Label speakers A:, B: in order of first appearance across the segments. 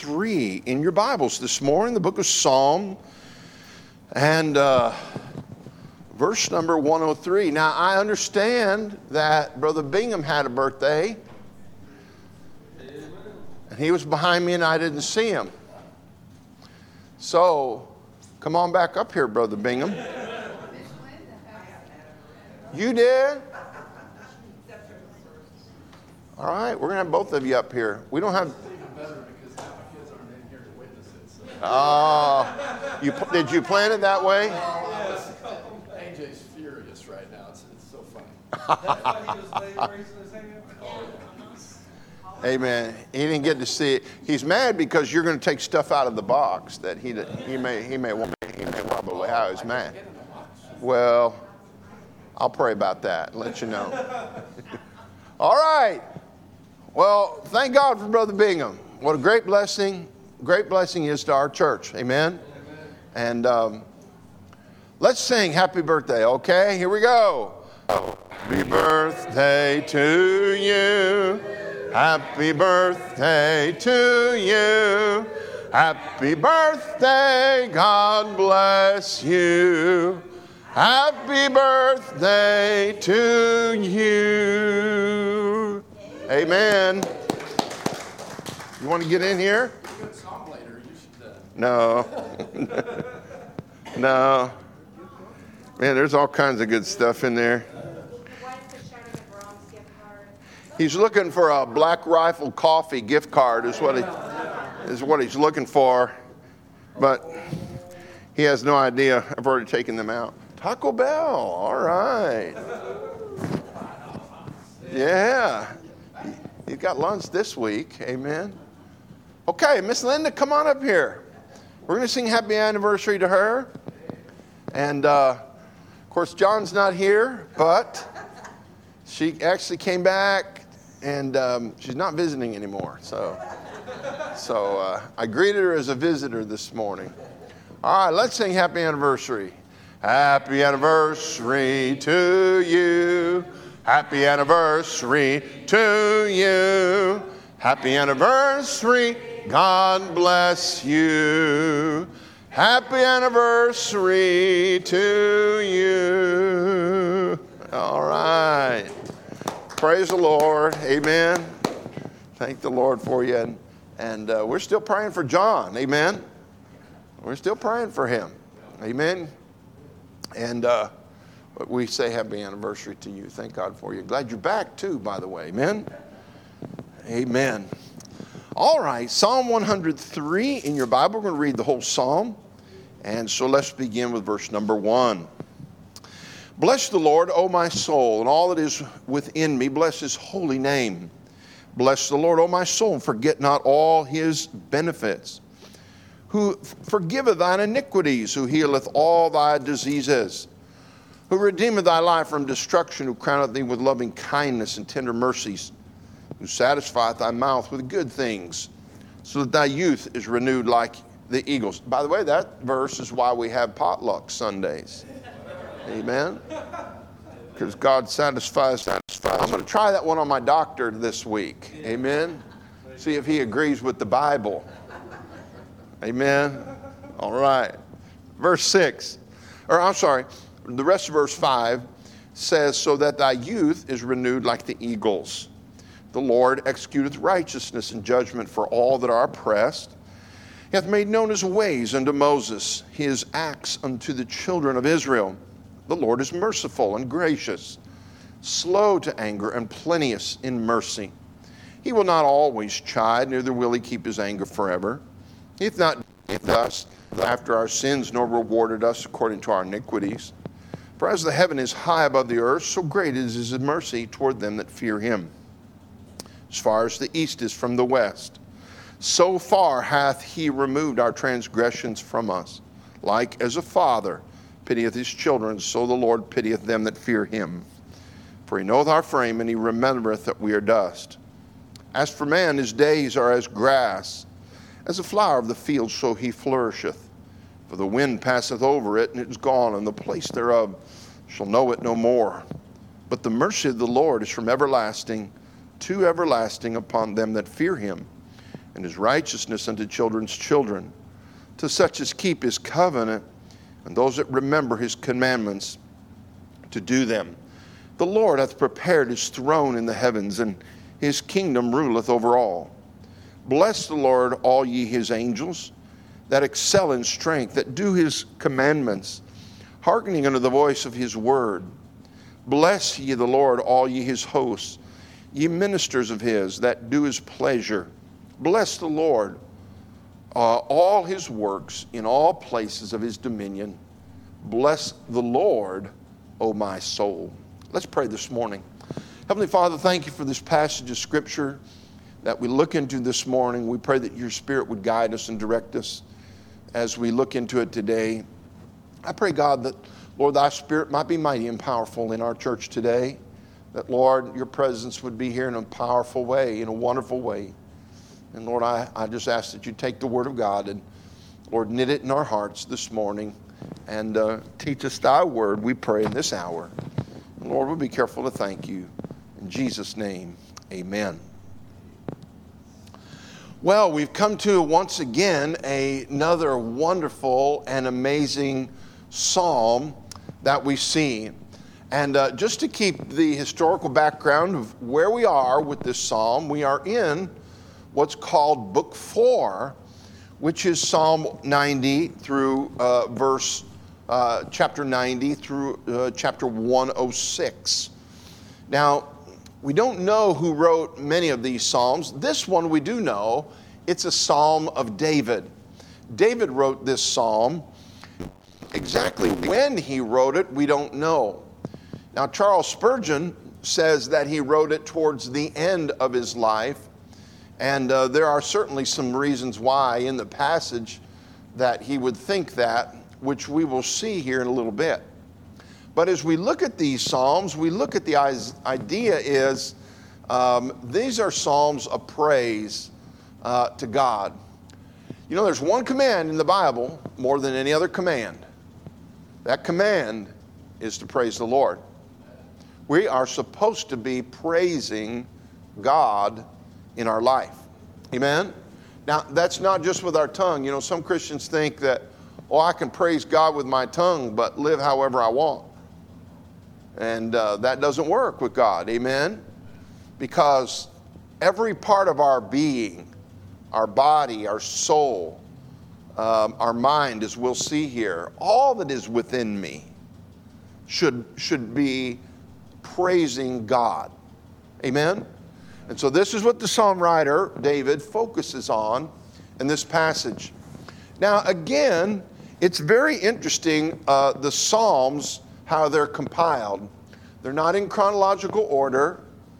A: 3 in your Bibles this morning, the book of Psalm, and verse number 103. Now, I understand that Brother Bingham had a birthday, and he was behind me and I didn't see him. So, come on back up here, Brother Bingham. You did? All right, we're going to have both of you up here. We don't have... Did you plan it that way?
B: AJ's furious right now. It's so funny.
A: Amen. He didn't get to see it. He's mad because you're going to take stuff out of the box that he may want probably how he's mad. Well, I'll pray about that and let you know. All right. Well, thank God for Brother Bingham. What a great blessing is to our church. Amen. And let's sing happy birthday, okay? Here we go. Happy birthday to you. Happy birthday to you. Happy birthday, God bless you. Happy birthday to you. Amen. You want to get in here? No. No. Man, there's all kinds of good stuff in there. He's looking for a Black Rifle Coffee gift card is what he's looking for. But he has no idea. I've already taken them out. Taco Bell. All right. Yeah. You've got lunch this week. Amen. Okay, Miss Linda, come on up here. We're going to sing happy anniversary to her. And, of course, John's not here, but she actually came back, and she's not visiting anymore. So I greeted her as a visitor this morning. All right, let's sing happy anniversary. Happy anniversary to you. Happy anniversary to you. Happy anniversary. God bless you. Happy anniversary to you. All right. Praise the Lord. Amen. Thank the Lord for you. And we're still praying for John. Amen. We're still praying for him. Amen. And we say happy anniversary to you. Thank God for you. Glad you're back too, by the way. Amen. Amen. All right, Psalm 103 in your Bible. We're going to read the whole psalm. And so let's begin with verse number 1. Bless the Lord, O my soul, and all that is within me. Bless his holy name. Bless the Lord, O my soul, and forget not all his benefits. Who forgiveth thine iniquities, who healeth all thy diseases. Who redeemeth thy life from destruction, who crowneth thee with loving kindness and tender mercies. Who satisfieth thy mouth with good things, so that thy youth is renewed like the eagles. By the way, that verse is why we have potluck Sundays. Amen? Because God satisfies. I'm going to try that one on my doctor this week. Amen? See if he agrees with the Bible. Amen? All right. Verse 6. The rest of verse 5 says, so that thy youth is renewed like the eagles. The Lord executeth righteousness and judgment for all that are oppressed. He hath made known his ways unto Moses, his acts unto the children of Israel. The Lord is merciful and gracious, slow to anger and plenteous in mercy. He will not always chide, neither will he keep his anger forever. He hath not dealt us after our sins, nor rewarded us according to our iniquities. For as the heaven is high above the earth, so great is his mercy toward them that fear him. As far as the east is from the west, so far hath he removed our transgressions from us. Like as a father pitieth his children, so the Lord pitieth them that fear him. For he knoweth our frame, and he remembereth that we are dust. As for man, his days are as grass, as a flower of the field, so he flourisheth. For the wind passeth over it, and it is gone, and the place thereof shall know it no more. But the mercy of the Lord is from everlasting to everlasting upon them that fear him, and his righteousness unto children's children, to such as keep his covenant, and those that remember his commandments to do them. The Lord hath prepared his throne in the heavens, and his kingdom ruleth over all. Bless the Lord, all ye his angels, that excel in strength, that do his commandments, hearkening unto the voice of his word. Bless ye the Lord, all ye his hosts, ye ministers of his, that do his pleasure. Bless the Lord, all his works in all places of his dominion. Bless the Lord, O my soul. Let's pray this morning. Heavenly Father, thank you for this passage of Scripture that we look into this morning. We pray that your Spirit would guide us and direct us as we look into it today. I pray, God, that, Lord, thy Spirit might be mighty and powerful in our church today. That, Lord, your presence would be here in a powerful way, in a wonderful way. And, Lord, I just ask that you take the Word of God and, Lord, knit it in our hearts this morning and teach us thy word, we pray, in this hour. And, Lord, we'll be careful to thank you. In Jesus' name, amen. Well, we've come to, once again, another wonderful and amazing psalm that we see. And just to keep the historical background of where we are with this psalm, we are in what's called Book 4, which is Psalm 90 through chapter 90 through chapter 106. Now, we don't know who wrote many of these psalms. This one we do know. It's a psalm of David. David wrote this psalm. Exactly when he wrote it, we don't know. Now, Charles Spurgeon says that he wrote it towards the end of his life. And there are certainly some reasons why in the passage that he would think that, which we will see here in a little bit. But as we look at these psalms, we look at the idea is these are psalms of praise to God. You know, there's one command in the Bible more than any other command. That command is to praise the Lord. We are supposed to be praising God in our life. Amen? Now, that's not just with our tongue. You know, some Christians think that, oh, I can praise God with my tongue, but live however I want. And that doesn't work with God. Amen? Because every part of our being, our body, our soul, our mind, as we'll see here, all that is within me should be praising God. Amen? And so this is what the psalm writer, David, focuses on in this passage. Now, again, it's very interesting, the Psalms, how they're compiled. They're not in chronological order.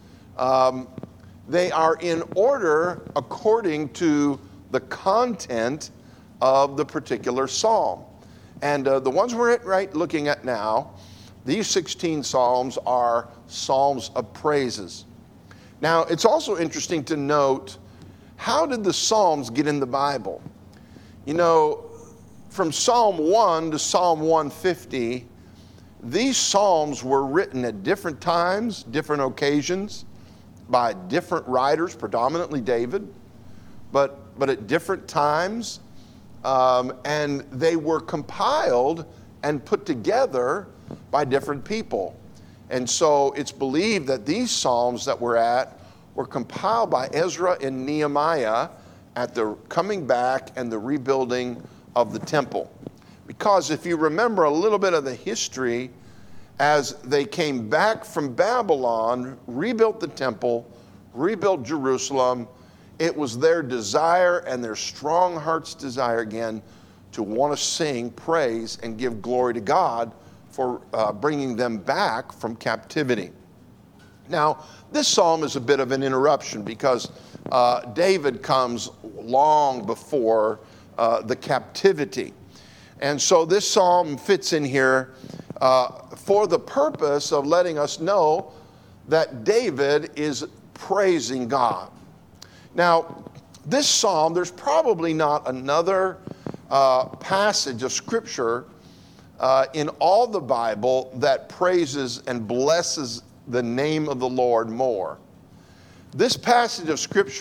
A: They are in order according to the content of the particular psalm. And the ones we're looking at now, these 16 psalms are psalms of praises. Now, it's also interesting to note, how did the Psalms get in the Bible? You know, from Psalm 1 to Psalm 150, these Psalms were written at different times, different occasions, by different writers, predominantly David, but at different times. And they were compiled and put together by different people. And so it's believed that these Psalms that we're at were compiled by Ezra and Nehemiah at the coming back and the rebuilding of the temple. Because if you remember a little bit of the history, as they came back from Babylon, rebuilt the temple, rebuilt Jerusalem, it was their desire and their strong heart's desire again to want to sing praise and give glory to God for bringing them back from captivity. Now, this psalm is a bit of an interruption because David comes long before the captivity. And so this psalm fits in here for the purpose of letting us know that David is praising God. Now, this psalm, there's probably not another passage of Scripture in all the Bible that praises and blesses the name of the Lord more. This passage of Scripture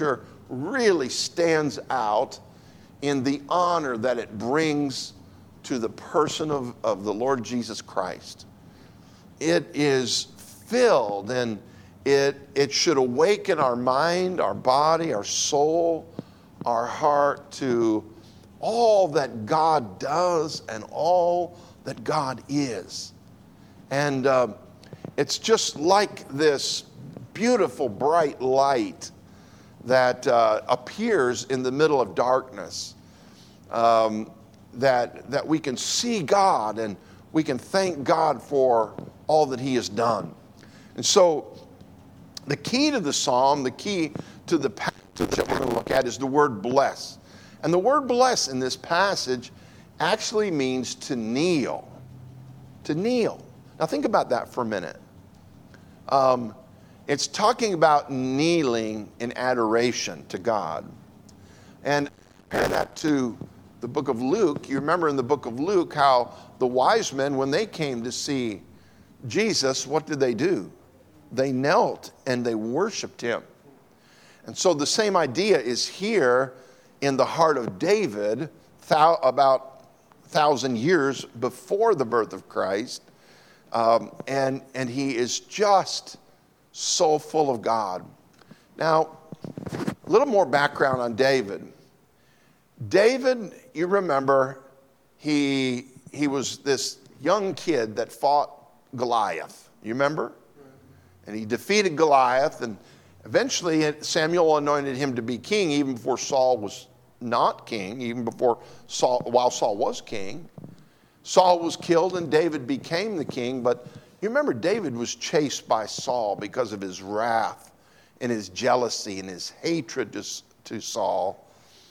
A: really stands out in the honor that it brings to the person of the Lord Jesus Christ. It is filled, and it should awaken our mind, our body, our soul, our heart to all that God does and all that God is. And it's just like this beautiful bright light that appears in the middle of darkness, that we can see God and we can thank God for all that he has done. And so the key to the psalm, the key to the passage that we're going to look at is the word bless. And the word bless in this passage actually means to kneel. To kneel. Now think about that for a minute. It's talking about kneeling in adoration to God. And compare that to the book of Luke. You remember in the book of Luke how the wise men, when they came to see Jesus, what did they do? They knelt and they worshiped him. And so the same idea is here in the heart of David about 1,000 years before the birth of Christ. And he is just so full of God. Now, a little more background on David. David, you remember, he was this young kid that fought Goliath. You remember? And he defeated Goliath, and eventually Samuel anointed him to be king even before Saul was not king, even before while Saul was king. Saul was killed and David became the king, but you remember David was chased by Saul because of his wrath and his jealousy and his hatred to Saul.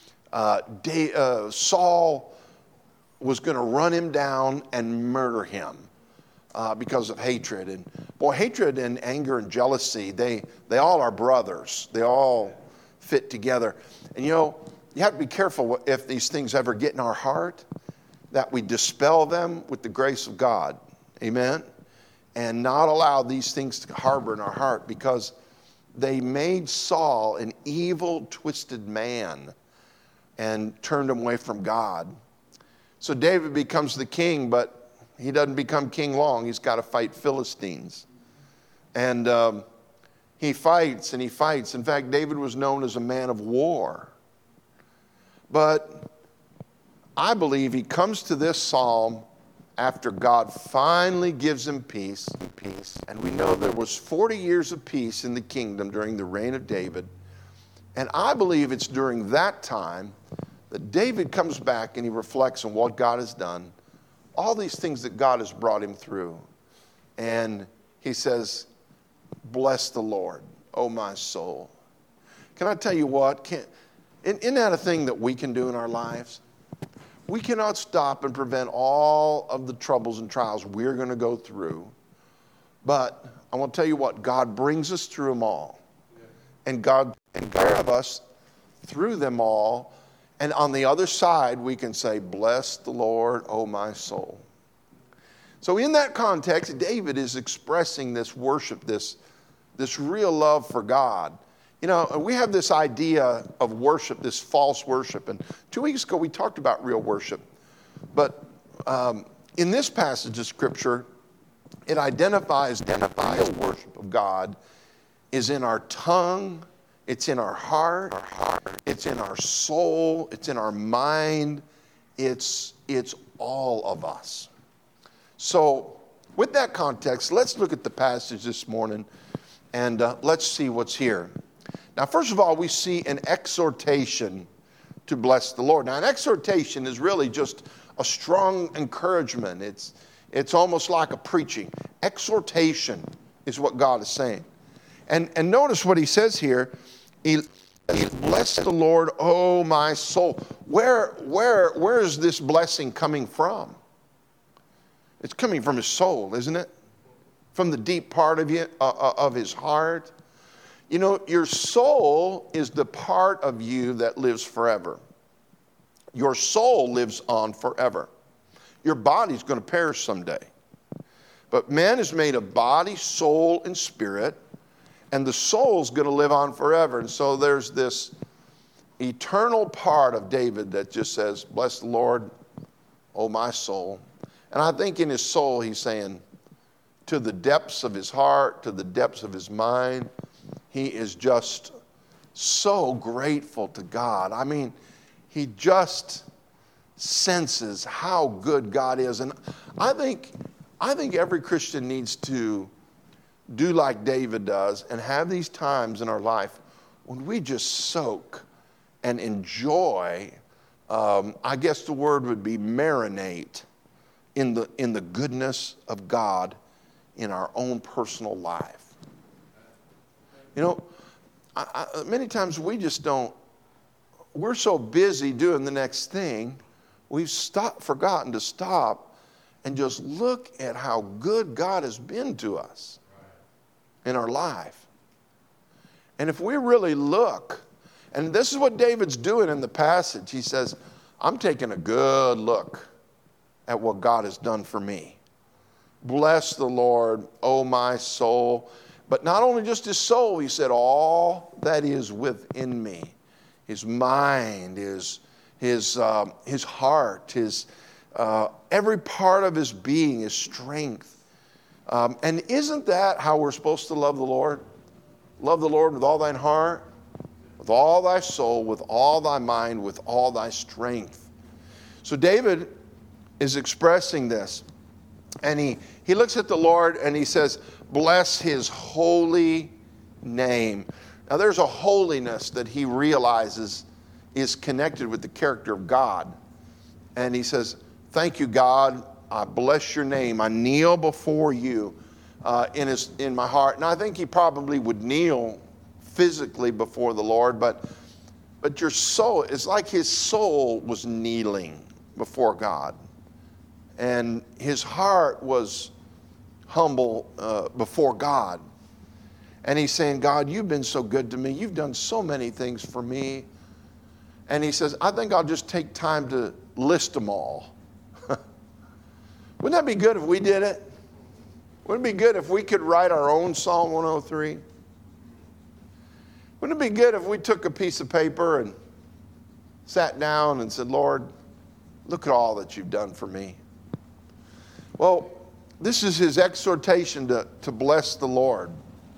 A: Saul was going to run him down and murder him because of hatred. And boy, hatred and anger and jealousy, they all are brothers. They all fit together. And you know, you have to be careful if these things ever get in our heart, that we dispel them with the grace of God. Amen? And not allow these things to harbor in our heart, because they made Saul an evil, twisted man and turned him away from God. So David becomes the king, but he doesn't become king long. He's got to fight Philistines. And he fights and he fights. In fact, David was known as a man of war. But I believe he comes to this psalm after God finally gives him peace. And we know there was 40 years of peace in the kingdom during the reign of David. And I believe it's during that time that David comes back and he reflects on what God has done, all these things that God has brought him through. And he says, bless the Lord, O my soul. Can I tell you what? Isn't that a thing that we can do in our lives? We cannot stop and prevent all of the troubles and trials we're going to go through. But I want to tell you what, God brings us through them all. And God of us through them all. And on the other side, we can say, bless the Lord, O my soul. So in that context, David is expressing this worship, this real love for God. You know, we have this idea of worship, this false worship. And 2 weeks ago, we talked about real worship. But in this passage of Scripture, it identifies real worship of God is in our tongue, it's in our heart, it's in our soul, it's in our mind, it's all of us. So with that context, let's look at the passage this morning and let's see what's here. Now, first of all, we see an exhortation to bless the Lord. Now, an exhortation is really just a strong encouragement. It's almost like a preaching. Exhortation is what God is saying. And notice what he says here. He bless the Lord, oh my soul. Where is this blessing coming from? It's coming from his soul, isn't it? From the deep part of his heart. You know, your soul is the part of you that lives forever. Your soul lives on forever. Your body's going to perish someday. But man is made of body, soul, and spirit, and the soul's going to live on forever. And so there's this eternal part of David that just says, bless the Lord, O my soul. And I think in his soul he's saying, to the depths of his heart, to the depths of his mind, he is just so grateful to God. I mean, he just senses how good God is. And I think every Christian needs to do like David does and have these times in our life when we just soak and enjoy, I guess the word would be marinate in the goodness of God in our own personal life. You know, many times we just don't, we're so busy doing the next thing, we've forgotten to stop and just look at how good God has been to us in our life. And if we really look, and this is what David's doing in the passage, he says, I'm taking a good look at what God has done for me. Bless the Lord, O my soul. But not only just his soul, he said, all that is within me. His mind, his heart, his every part of his being, his strength. And isn't that how we're supposed to love the Lord? Love the Lord with all thine heart, with all thy soul, with all thy mind, with all thy strength. So David is expressing this. And he looks at the Lord and he says, bless his holy name. Now there's a holiness that he realizes is connected with the character of God. And he says, thank you, God. I bless your name. I kneel before you in my heart. And I think he probably would kneel physically before the Lord, but your soul, it's like his soul was kneeling before God. And his heart was humble before God. And he's saying, God, you've been so good to me. You've done so many things for me. And he says, I think I'll just take time to list them all. Wouldn't that be good if we did it? Wouldn't it be good if we could write our own Psalm 103? Wouldn't it be good if we took a piece of paper and sat down and said, Lord, look at all that you've done for me. Well, this is his exhortation to bless the Lord.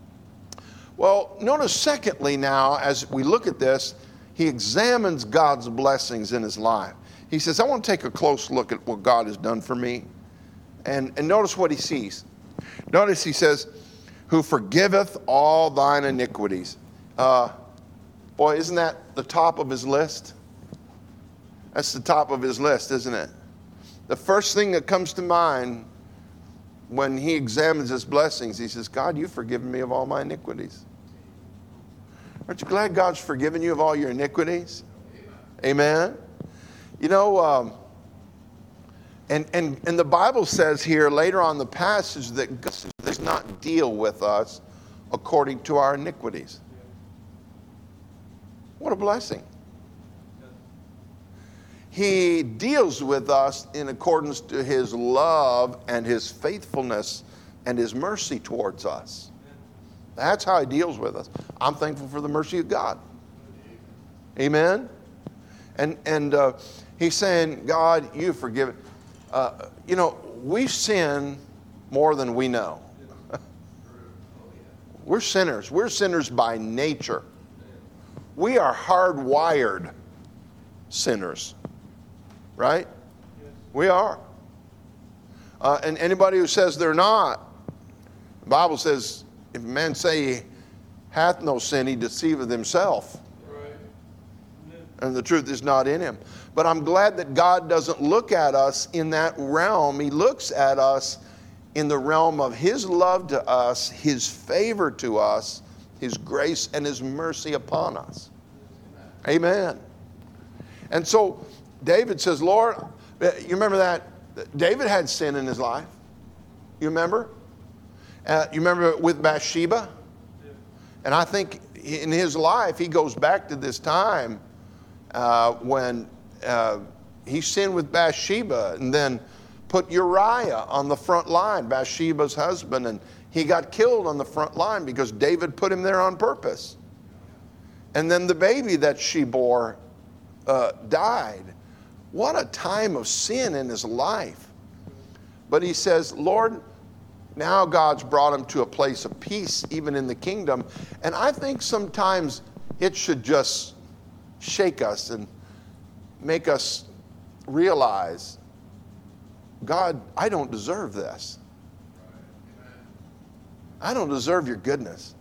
A: Well, notice secondly now, as we look at this, he examines God's blessings in his life. He says, I want to take a close look at what God has done for me. And notice what he sees. Notice he says, who forgiveth all thine iniquities. Boy, isn't that the top of his list? That's the top of his list, isn't it? The first thing that comes to mind when he examines his blessings, he says, God, you've forgiven me of all my iniquities. Aren't you glad God's forgiven you of all your iniquities? Amen. You know, and the Bible says here later on in the passage that God does not deal with us according to our iniquities. What a blessing. He deals with us in accordance to his love and his faithfulness and his mercy towards us. That's how he deals with us. I'm thankful for the mercy of God. Amen? And he's saying, God, you've forgiven. You know, we sin more than we know. We're sinners. We're sinners by nature. We are hardwired sinners. Right? We are. And anybody who says they're not, the Bible says, if a man say he hath no sin, he deceiveth himself. Right. And the truth is not in him. But I'm glad that God doesn't look at us in that realm. He looks at us in the realm of his love to us, his favor to us, his grace and his mercy upon us. Amen. And so David says, Lord, you remember that? David had sin in his life. You remember? You remember with Bathsheba? And I think in his life, he goes back to this time when he sinned with Bathsheba and then put Uriah on the front line, Bathsheba's husband, and he got killed on the front line because David put him there on purpose. And then the baby that she bore died. What a time of sin in his life. But he says, Lord, now God's brought him to a place of peace, even in the kingdom. And I think sometimes it should just shake us and make us realize, God, I don't deserve this. I don't deserve your goodness.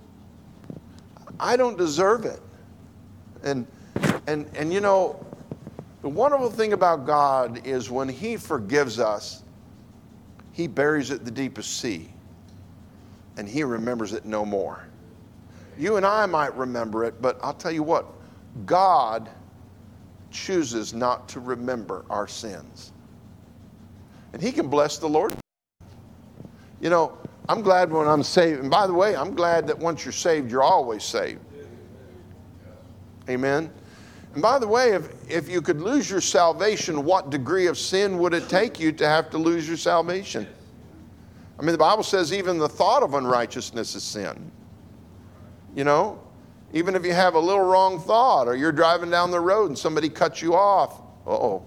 A: I don't deserve it. And you know, the wonderful thing about God is when he forgives us, he buries it in the deepest sea, and he remembers it no more. You and I might remember it, but I'll tell you what, God chooses not to remember our sins. And he can bless the Lord. You know, I'm glad when I'm saved. And by the way, I'm glad that once you're saved, you're always saved. Amen. And by the way, if you could lose your salvation, what degree of sin would it take you to have to lose your salvation? I mean, the Bible says even the thought of unrighteousness is sin. You know, even if you have a little wrong thought, or you're driving down the road and somebody cuts you off. Uh-oh.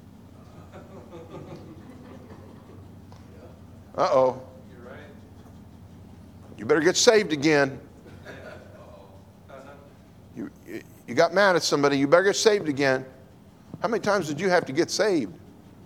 A: Uh-oh.
B: You're right.
A: You better get saved again. You got mad at somebody, you better get saved again. How many times did you have to get saved?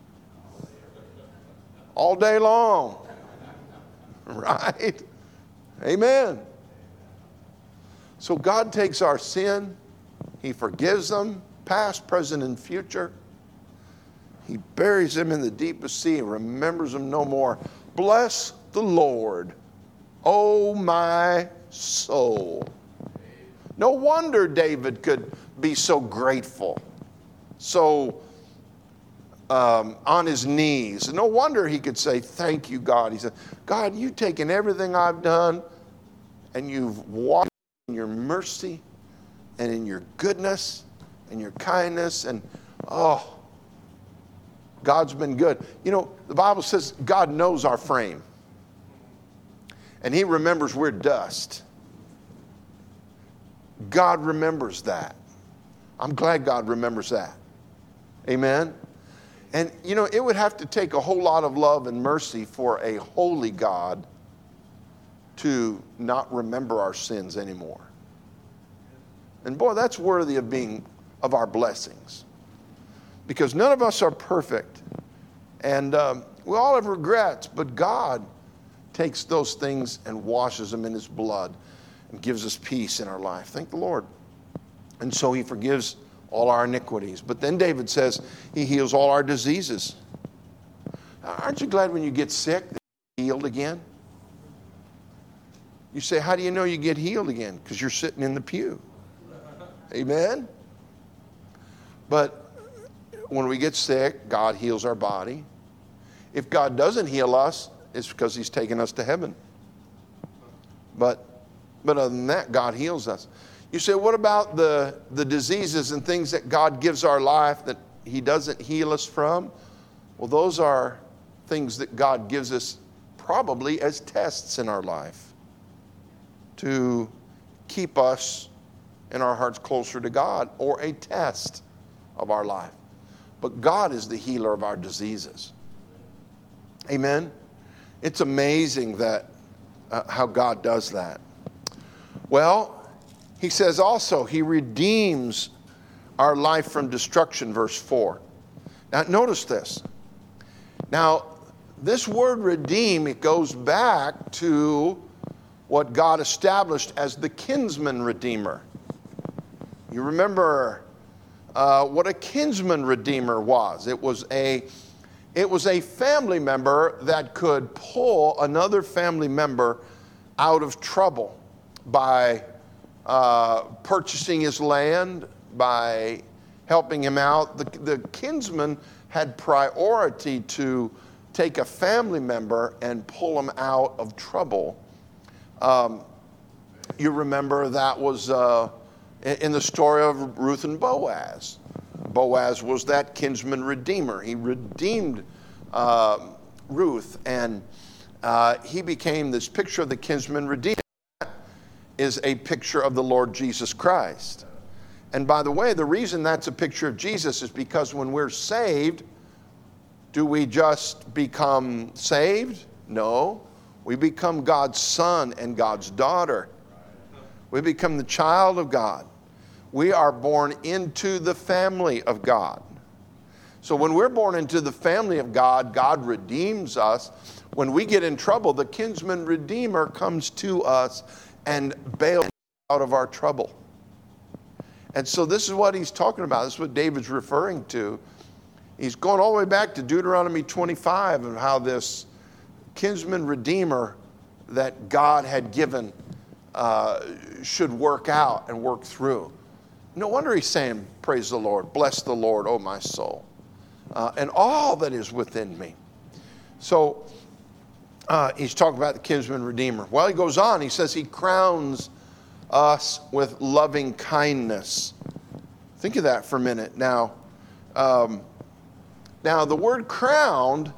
A: All day long. Right? Amen. So God takes our sin, he forgives them, past, present, and future. He buries them in the deepest sea and remembers them no more. Bless the Lord, O my soul. No wonder David could be so grateful, so on his knees. No wonder he could say, thank you, God. He said, God, you've taken everything I've done and you've walked in your mercy and in your goodness and your kindness. And, oh, God's been good. You know, the Bible says God knows our frame. And he remembers we're dust. God remembers that. I'm glad God remembers that. Amen? And, you know, it would have to take a whole lot of love and mercy for a holy God to not remember our sins anymore. And boy, that's worthy of our blessings. Because none of us are perfect. And we all have regrets, but God takes those things and washes them in his blood and gives us peace in our life. Thank the Lord. And so he forgives all our iniquities. But then David says he heals all our diseases. Aren't you glad when you get sick that you're healed again? You say, how do you know you get healed again? Because you're sitting in the pew. Amen? But when we get sick, God heals our body. If God doesn't heal us, it's because he's taken us to heaven. But other than that, God heals us. You say, what about the diseases and things that God gives our life that he doesn't heal us from? Well, those are things that God gives us probably as tests in our life to keep us and our hearts closer to God, or a test of our life. But God is the healer of our diseases. Amen? It's amazing that how God does that. Well, he says also he redeems our life from destruction, verse 4. Now, notice this. Now, this word redeem, it goes back to what God established as the kinsman redeemer. You remember what a kinsman redeemer was. It was a family member that could pull another family member out of trouble by purchasing his land, by helping him out. The kinsman had priority to take a family member and pull him out of trouble. You remember that was in the story of Ruth and Boaz. Boaz was that kinsman redeemer. He redeemed Ruth, and he became this picture of the kinsman redeemer. is a picture of the Lord Jesus Christ. And by the way, the reason that's a picture of Jesus is because when we're saved, do we just become saved? No. We become God's son and God's daughter. We become the child of God. We are born into the family of God. So when we're born into the family of God, God redeems us. When we get in trouble, the kinsman redeemer comes to us and bails us out of our trouble. And so this is what he's talking about. This is what David's referring to. He's going all the way back to Deuteronomy 25 and how this kinsman redeemer that God had given should work out and work through. No wonder he's saying, praise the Lord, bless the Lord, O my soul, and all that is within me. So he's talking about the kinsman redeemer. Well, he goes on, he says he crowns us with loving kindness. Think of that for a minute. Now the word crowned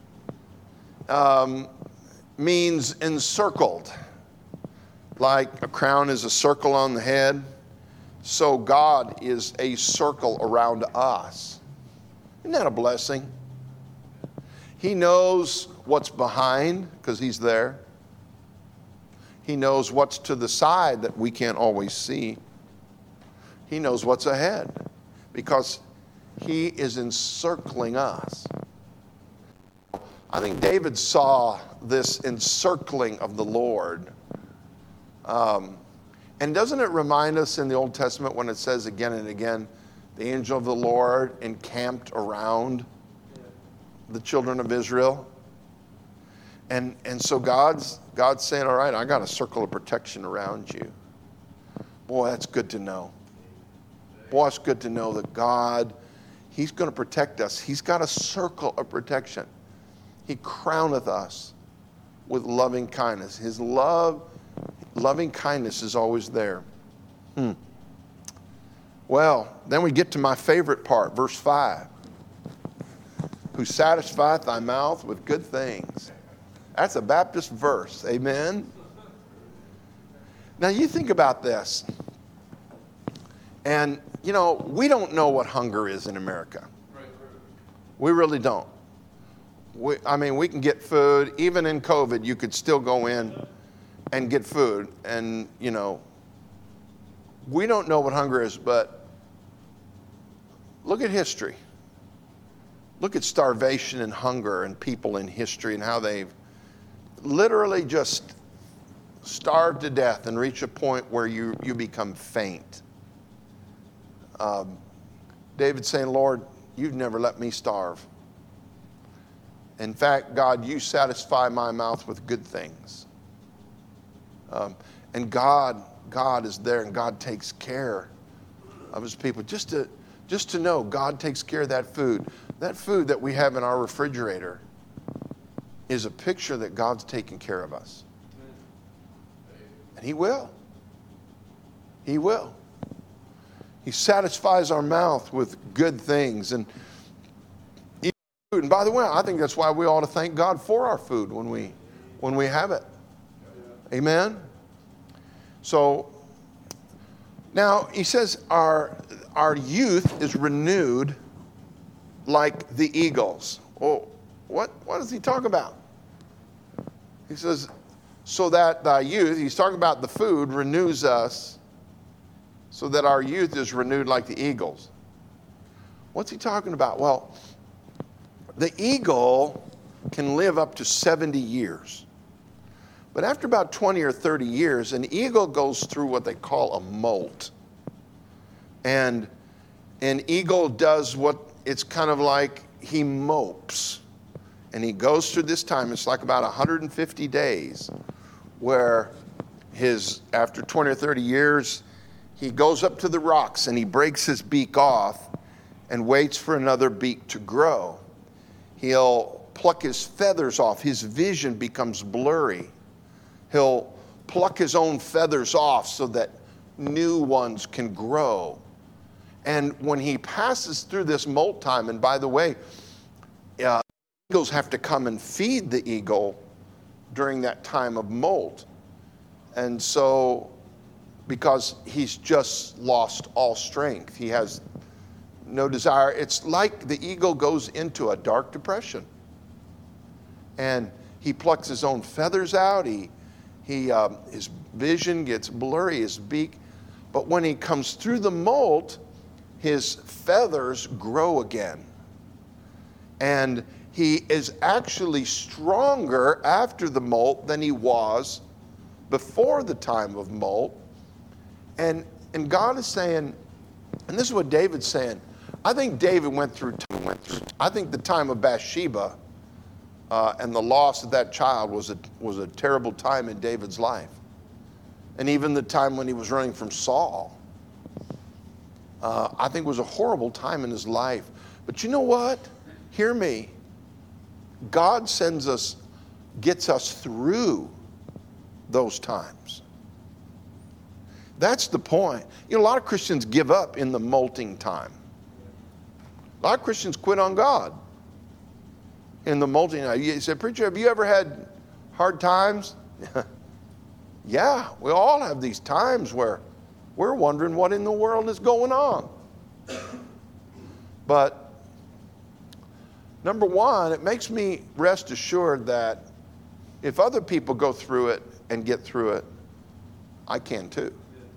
A: means encircled. Like a crown is a circle on the head, so God is a circle around us. Isn't that a blessing? He knows what's behind because he's there. He knows what's to the side that we can't always see. He knows what's ahead because he is encircling us. I think David saw this encircling of the Lord. And doesn't it remind us in the Old Testament when it says again and again, the angel of the Lord encamped around the children of Israel? And so God's saying, all right, I got a circle of protection around you. Boy, that's good to know. Boy, it's good to know that God, he's going to protect us. He's got a circle of protection. He crowneth us with loving kindness. His loving kindness is always there. Well, then we get to my favorite part, verse 5. Who satisfieth thy mouth with good things. That's a Baptist verse. Amen? Now you think about this. And, we don't know what hunger is in America. We really don't. We can get food. Even in COVID, you could still go in and get food. And, we don't know what hunger is, but look at history. Look at starvation and hunger and people in history and how they've literally just starved to death and reach a point where you become faint. David's saying, Lord, you've never let me starve. In fact, God, you satisfy my mouth with good things. And God is there and God takes care of his people. Just to know God takes care of that food. That food that we have in our refrigerator is a picture that God's taking care of us. And he will. He will. He satisfies our mouth with good things. And by the way, I think that's why we ought to thank God for our food when we have it. Amen? So, now he says our youth is renewed like the eagles. Oh, what does he talk about? He says, so that thy youth, he's talking about the food, renews us so that our youth is renewed like the eagles. What's he talking about? Well, the eagle can live up to 70 years. But after about 20 or 30 years, an eagle goes through what they call a molt. And an eagle does it's kind of like he mopes. And he goes through this time, it's like about 150 days, where after 20 or 30 years, he goes up to the rocks and he breaks his beak off and waits for another beak to grow. He'll pluck his feathers off. His vision becomes blurry. He'll pluck his own feathers off so that new ones can grow. And when he passes through this molt time, and by the way, eagles have to come and feed the eagle during that time of molt. And so because he's just lost all strength. He has no desire. It's like the eagle goes into a dark depression. And he plucks his own feathers out. His vision gets blurry, his beak. But when he comes through the molt, his feathers grow again. And he is actually stronger after the molt than he was before the time of molt. And God is saying, and this is what David's saying, I think David went through I think the time of Bathsheba and the loss of that child was a terrible time in David's life. And even the time when he was running from Saul, I think was a horrible time in his life. But you know what? Hear me. God gets us through those times. That's the point. You know, a lot of Christians give up in the molting time. A lot of Christians quit on God in the molting time. You say, preacher, have you ever had hard times? Yeah, we all have these times where we're wondering what in the world is going on. But number one, it makes me rest assured that if other people go through it and get through it, I can too.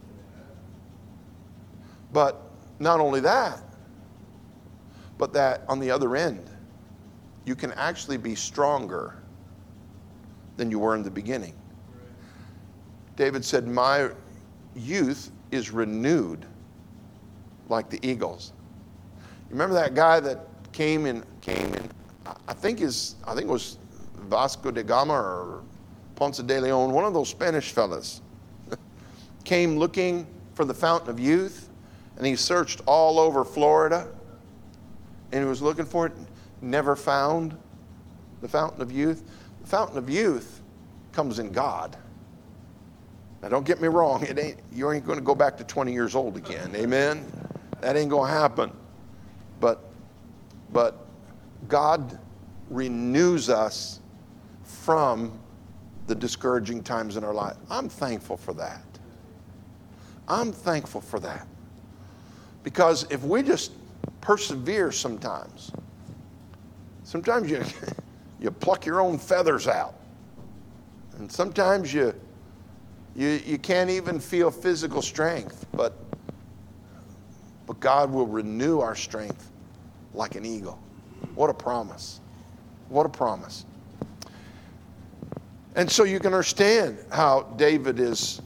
A: But not only that, but that on the other end, you can actually be stronger than you were in the beginning. David said, my youth is renewed like the eagles. You remember that guy that came in, I think it was Vasco da Gama or Ponce de Leon, one of those Spanish fellas, came looking for the fountain of youth, and he searched all over Florida, and he was looking for it, never found the fountain of youth. The fountain of youth comes in God. Now, don't get me wrong, you ain't going to go back to 20 years old again. Amen? That ain't going to happen. But God renews us from the discouraging times in our life. I'm thankful for that. I'm thankful for that. Because if we just persevere sometimes you pluck your own feathers out. And sometimes you can't even feel physical strength, but God will renew our strength like an eagle. What a promise. What a promise. And so you can understand how David is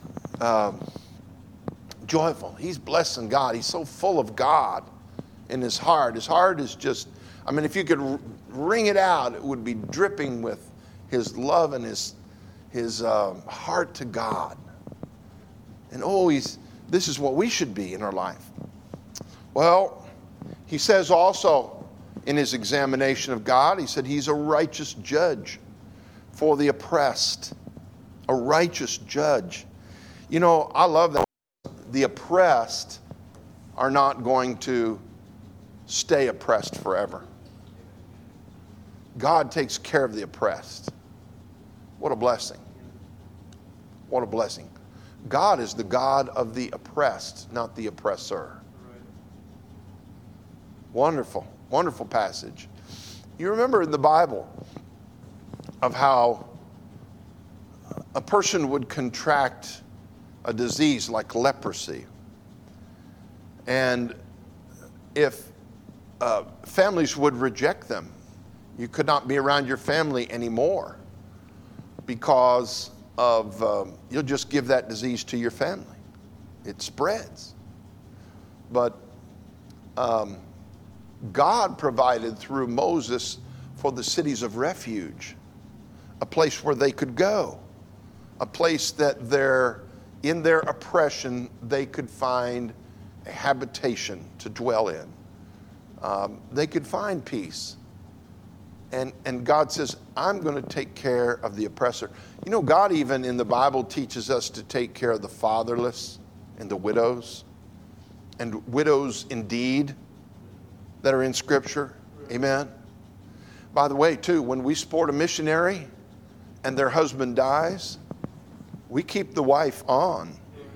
A: joyful. He's blessing God. He's so full of God in his heart. His heart is just, if you could wring it out, it would be dripping with his love and his heart to God. And this is what we should be in our life. Well, he says also in his examination of God, he said he's a righteous judge for the oppressed. A righteous judge. You know, I love that. The oppressed are not going to stay oppressed forever. God takes care of the oppressed. What a blessing. What a blessing. God is the God of the oppressed, not the oppressor. Wonderful, wonderful passage. You remember in the Bible of how a person would contract a disease like leprosy. And if families would reject them, you could not be around your family anymore because of, you'll just give that disease to your family. It spreads. But God provided through Moses for the cities of refuge, a place where they could go, a place that in their oppression they could find a habitation to dwell in. They could find peace. And God says, I'm going to take care of the oppressor. You know, God even in the Bible teaches us to take care of the fatherless and the widows. And widows indeed that are in Scripture. Amen. By the way, too, when we support a missionary and their husband dies, we keep the wife on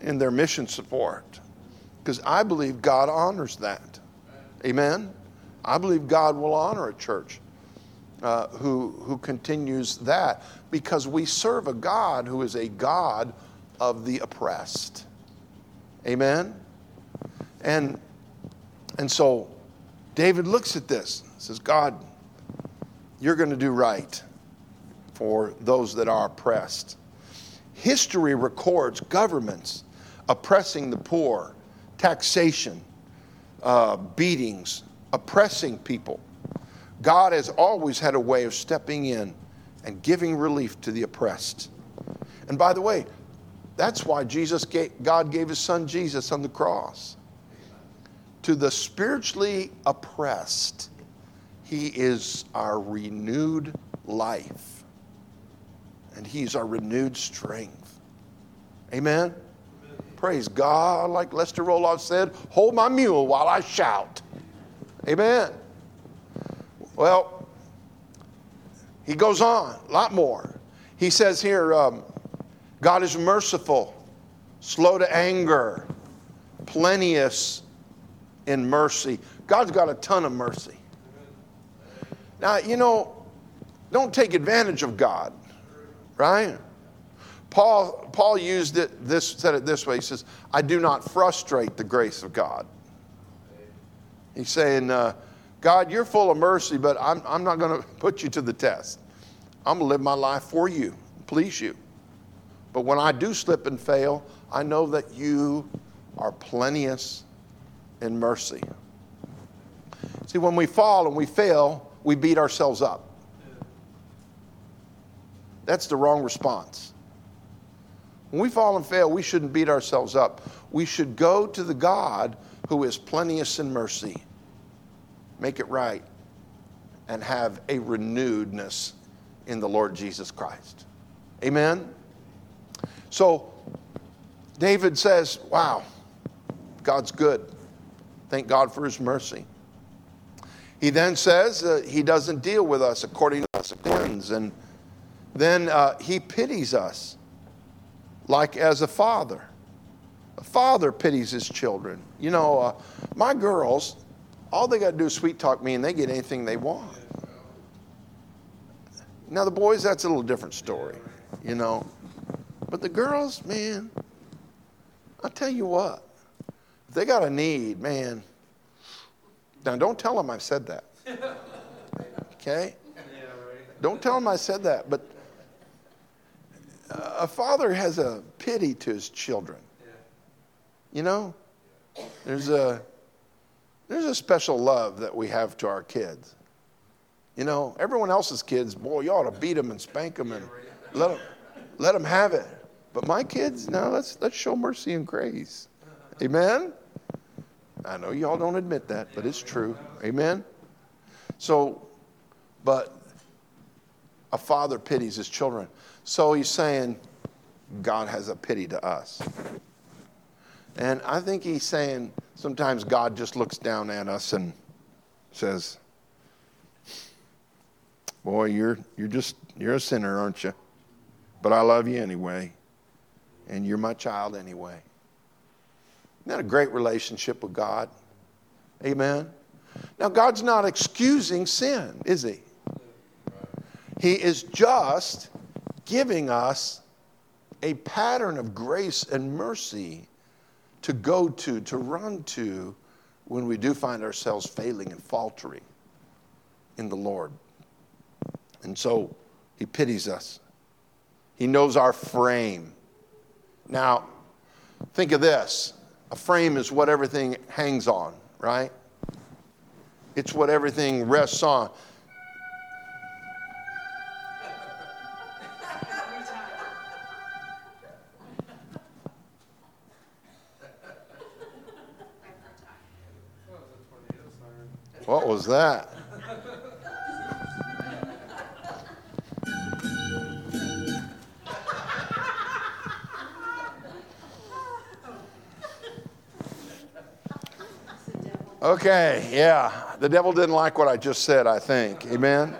A: in their mission support. Because I believe God honors that. Amen? I believe God will honor a church who continues that, because we serve a God who is a God of the oppressed. Amen? And so David looks at this and says, God, you're going to do right for those that are oppressed. History records governments oppressing the poor, taxation, beatings, oppressing people. God has always had a way of stepping in and giving relief to the oppressed. And by the way, that's why God gave his son Jesus on the cross. To the spiritually oppressed, he is our renewed life. And he's our renewed strength. Amen? Praise God. Like Lester Roloff said, hold my mule while I shout. Amen. Well, he goes on, a lot more. He says here, God is merciful, slow to anger, plenteous in mercy. God's got a ton of mercy. Now, don't take advantage of God, right? Paul used said it this way. He says, I do not frustrate the grace of God. He's saying, God, you're full of mercy, but I'm not going to put you to the test. I'm going to live my life for you, please you. But when I do slip and fail, I know that you are plenteous in mercy. See, when we fall and we fail, we beat ourselves up. That's the wrong response. When we fall and fail, we shouldn't beat ourselves up. We should go to the God who is plenteous in mercy, make it right, and have a renewedness in the Lord Jesus Christ. Amen? So, David says, wow, God's good. Thank God for his mercy. He then says he doesn't deal with us according to our sins. And then he pities us like as a father. A father pities his children. My girls, all they got to do is sweet talk me and they get anything they want. Now the boys, that's a little different story, But the girls, man, I'll tell you what. If they got a need, man. Now don't tell them I said that. Okay? Don't tell them I said that. But a father has a pity to his children. There's a special love that we have to our kids. Everyone else's kids, boy, you ought to beat them and spank them and let them have it. But my kids, now let's show mercy and grace. Amen? I know y'all don't admit that, but it's true. Amen? So, but a father pities his children. So he's saying God has a pity to us. And I think he's saying sometimes God just looks down at us and says, boy, you're a sinner, aren't you? But I love you anyway. And you're my child anyway. Isn't that a great relationship with God? Amen? Now, God's not excusing sin, is he? He is just giving us a pattern of grace and mercy to go to run to when we do find ourselves failing and faltering in the Lord. And so he pities us. He knows our frame. Now, think of this. A frame is what everything hangs on, right? It's what everything rests on. What was that? Okay, yeah. The devil didn't like what I just said, I think. Amen?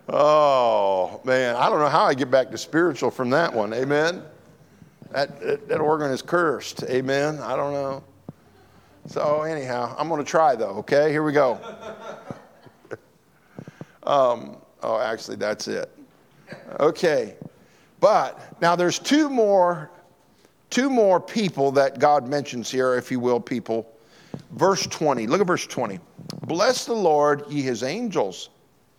A: Oh, man. I don't know how I get back to spiritual from that one. Amen. That organ is cursed. Amen. I don't know. So anyhow, I'm going to try though. Okay, here we go. Actually, that's it. Okay. But now there's two more people that God mentions here, if you will, people. Verse 20. Look at verse 20. Bless the Lord, ye his angels,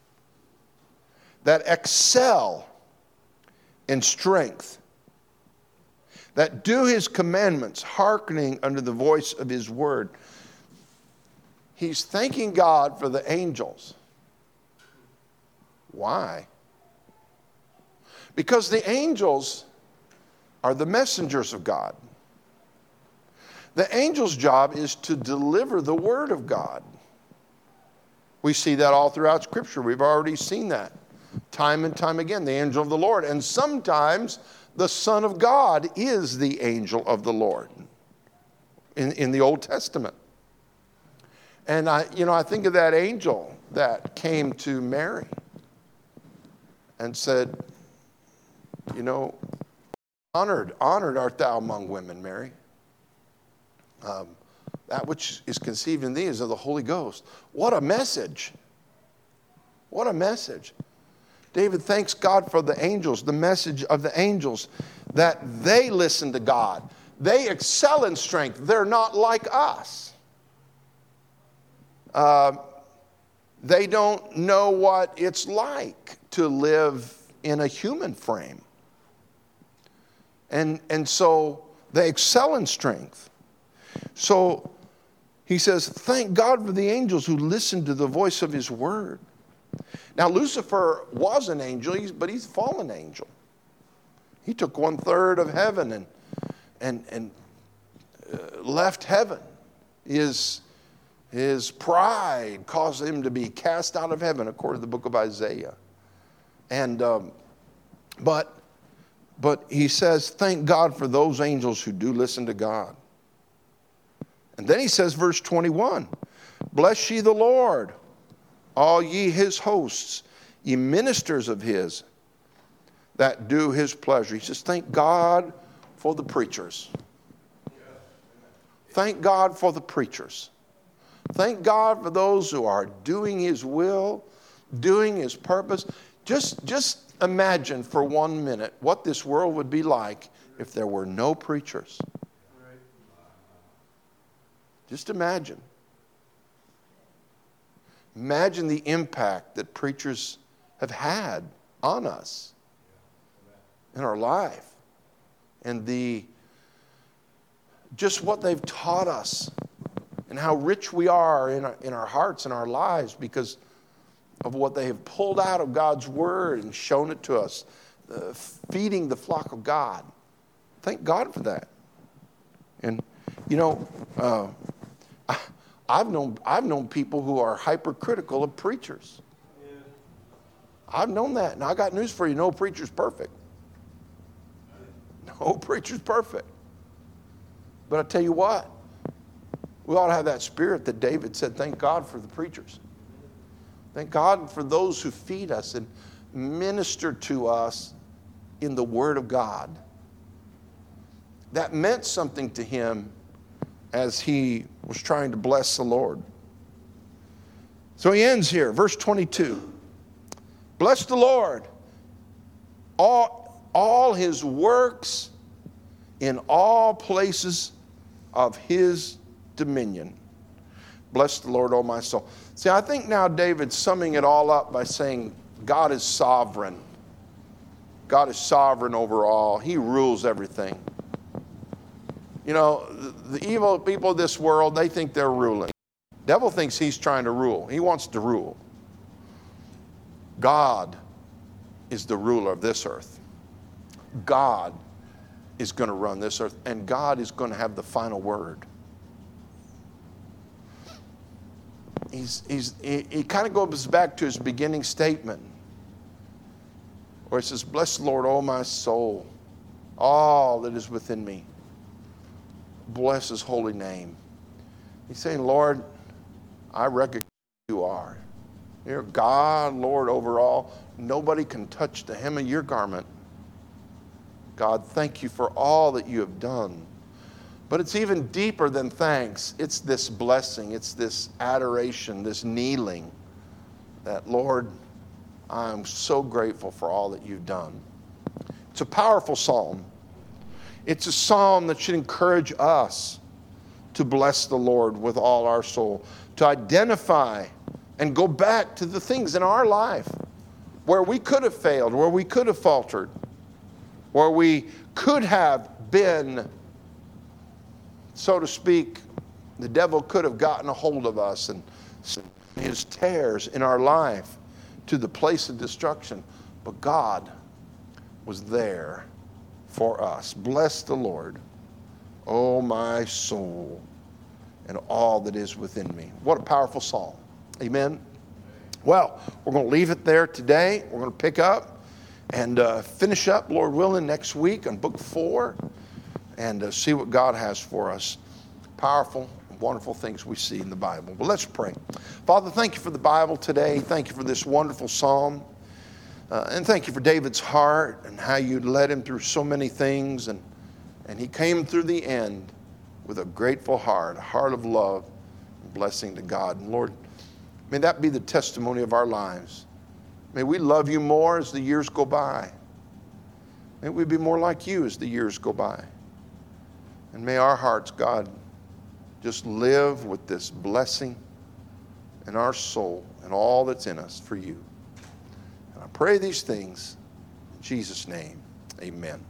A: that excel in strength, that do his commandments, hearkening unto the voice of his word. He's thanking God for the angels. Why? Because the angels are the messengers of God. The angel's job is to deliver the word of God. We see that all throughout Scripture. We've already seen that time and time again, the angel of the Lord. And sometimes the Son of God is the angel of the Lord in the Old Testament. And I think of that angel that came to Mary and said, honored art thou among women, Mary. That which is conceived in thee is of the Holy Ghost. What a message. What a message. David thanks God for the angels, the message of the angels, that they listen to God. They excel in strength. They're not like us. They don't know what it's like to live in a human frame. And so they excel in strength. So he says, thank God for the angels who listen to the voice of his word. Now, Lucifer was an angel, but he's a fallen angel. He took 1/3 of heaven and left heaven. His pride caused him to be cast out of heaven, according to the book of Isaiah. And but he says, thank God for those angels who do listen to God. And then he says, verse 21, bless ye the Lord, all ye his hosts, ye ministers of his, that do his pleasure. He says, thank God for the preachers. Thank God for the preachers. Thank God for those who are doing his will, doing his purpose. Just imagine for 1 minute what this world would be like if there were no preachers. Just imagine. Imagine the impact that preachers have had on us in our life, and just what they've taught us, and how rich we are in our hearts and our lives because of what they have pulled out of God's word and shown it to us, feeding the flock of God. Thank God for that. And I've known people who are hypercritical of preachers. Yeah. I've known that. Now I got news for you: no preacher's perfect. No preacher's perfect. But I tell you what, we ought to have that spirit that David said, thank God for the preachers. Thank God for those who feed us and minister to us in the Word of God. That meant something to him as he was trying to bless the Lord. So he ends here, verse 22. Bless the Lord, all his works in all places of his dominion. Bless the Lord, O my soul. See, I think now David's summing it all up by saying God is sovereign. God is sovereign over all. He rules everything. The evil people of this world, they think they're ruling. The devil thinks he's trying to rule. He wants to rule. God is the ruler of this earth. God is going to run this earth, and God is going to have the final word. He kind of goes back to his beginning statement where he says, bless the Lord, O my soul, all that is within me. Bless his holy name. He's saying, Lord, I recognize who you are. You're God, Lord, over all. Nobody can touch the hem of your garment. God, thank you for all that you have done. But it's even deeper than thanks. It's this blessing. It's this adoration, this kneeling that, Lord, I'm so grateful for all that you've done. It's a powerful psalm. It's a psalm that should encourage us to bless the Lord with all our soul, to identify and go back to the things in our life where we could have failed, where we could have faltered, where we could have been, so to speak, the devil could have gotten a hold of us and his tares in our life to the place of destruction. But God was there for us. Bless the Lord, oh my soul, and all that is within me. What a powerful psalm. Amen. Well, we're going to leave it there today. We're going to pick up and finish up, Lord willing, next week on book 4 and see what God has for us. Powerful, wonderful things we see in the Bible. But let's pray. Father, thank you for the Bible today. Thank you for this wonderful psalm. And thank you for David's heart and how you led him through so many things. And he came through the end with a grateful heart, a heart of love and blessing to God. And Lord, may that be the testimony of our lives. May we love you more as the years go by. May we be more like you as the years go by. And may our hearts, God, just live with this blessing in our soul and all that's in us for you. And I pray these things in Jesus' name. Amen.